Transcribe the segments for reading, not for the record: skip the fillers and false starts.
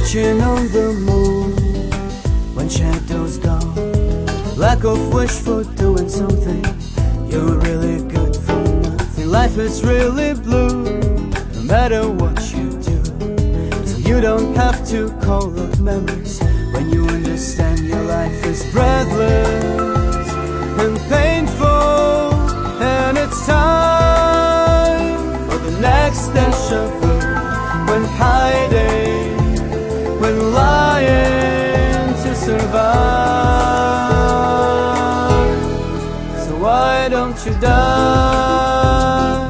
Watching on the moon when shadows gone, lack of wish for doing something. You're really good for nothing. Life is really blue, no matter what you do. So you don't have to call up memories when you understand your life is breathless and painful. And it's time for the next deja vu, when hiding, when lying to survive. So why don't you die?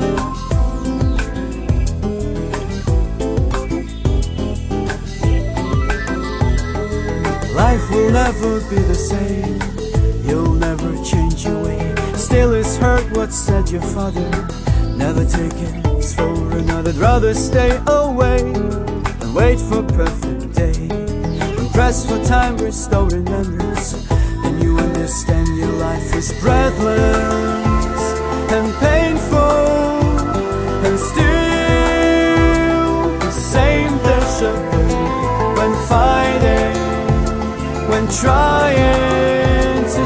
Life will never be the same. You'll never change your way. Still it's hurt what said your father. Never take it for another. I'd rather stay away and wait for perfect day. When pressed for time, restoring memories, and you understand your life is breathless and painful, and still the same deja vu, when fighting, when trying to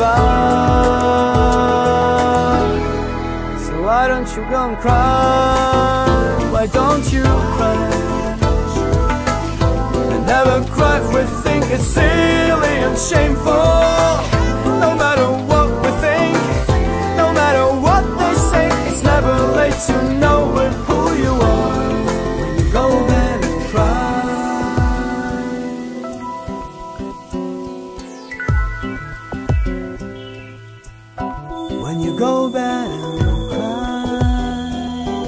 survive. So why don't you go and cry? Why don't you cry? And never cry, we think it's silly and shameful. No matter what we think, no matter what they say, it's never late to know who you are when you go there and cry. When you go bad and cry.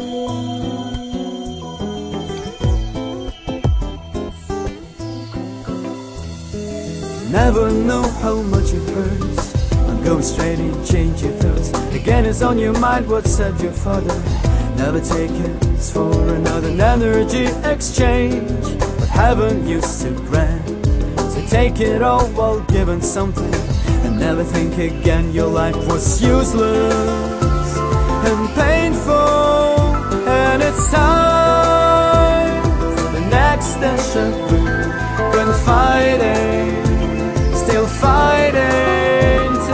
Never know how much it hurts. I'm going straight and change your thoughts. Again it's on your mind what said your father. Never take it for another. An energy exchange what heaven used to grant. So take it all while given something, and never think again your life was useless and painful. And it's time for the next deja vu, when fighting, still fighting to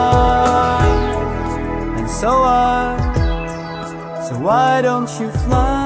survive. And so why don't you fly?